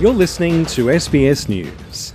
You're listening to SBS News.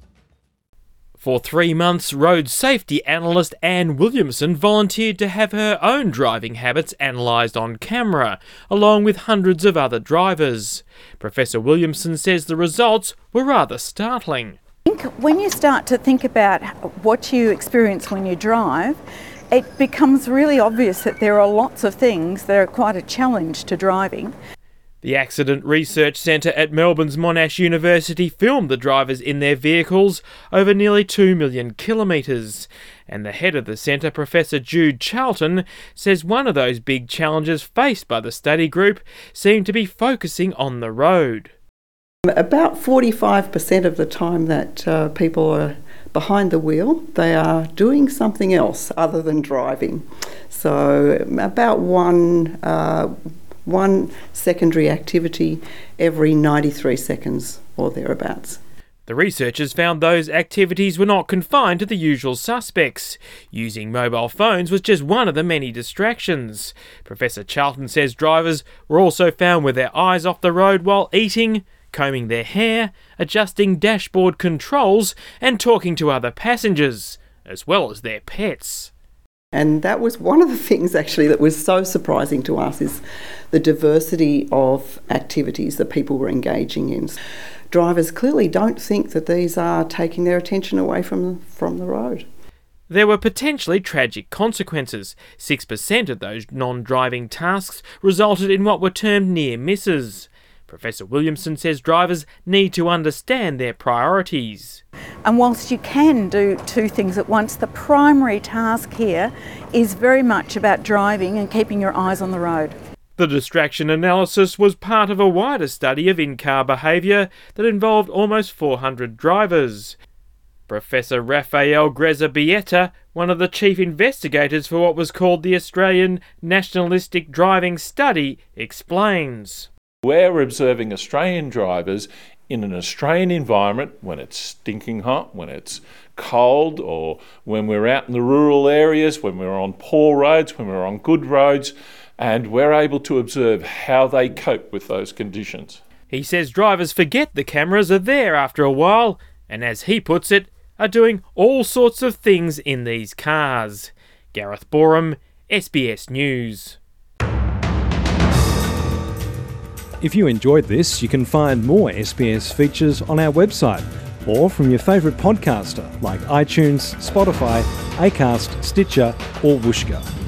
For 3 months, road safety analyst Anne Williamson volunteered to have her own driving habits analysed on camera, along with hundreds of other drivers. Professor Williamson says the results were rather startling. I think when you start to think about what you experience when you drive, it becomes really obvious that there are lots of things that are quite a challenge to driving. The Accident Research Centre at Melbourne's Monash University filmed the drivers in their vehicles over nearly 2 million kilometres. And the head of the centre, Professor Jude Charlton, says one of those big challenges faced by the study group seemed to be focusing on the road. About 45% of the time that people are behind the wheel, they are doing something else other than driving. So about one secondary activity every 93 seconds or thereabouts. The researchers found those activities were not confined to the usual suspects. Using mobile phones was just one of the many distractions. Professor Charlton says drivers were also found with their eyes off the road while eating, combing their hair, adjusting dashboard controls and talking to other passengers, as well as their pets. And that was one of the things actually that was so surprising to us, is the diversity of activities that people were engaging in. Drivers clearly don't think that these are taking their attention away from the road. There were potentially tragic consequences. 6% of those non-driving tasks resulted in what were termed near misses. Professor Williamson says drivers need to understand their priorities. And whilst you can do two things at once, the primary task here is very much about driving and keeping your eyes on the road. The distraction analysis was part of a wider study of in-car behaviour that involved almost 400 drivers. Professor Rafael Grezabieta, one of the chief investigators for what was called the Australian Nationalistic Driving Study, explains. We're observing Australian drivers in an Australian environment when it's stinking hot, when it's cold, or when we're out in the rural areas, when we're on poor roads, when we're on good roads, and we're able to observe how they cope with those conditions. He says drivers forget the cameras are there after a while, and as he puts it, are doing all sorts of things in these cars. Gareth Borum, SBS News. If you enjoyed this, you can find more SBS features on our website or from your favourite podcaster like iTunes, Spotify, Acast, Stitcher or Whooshkaa.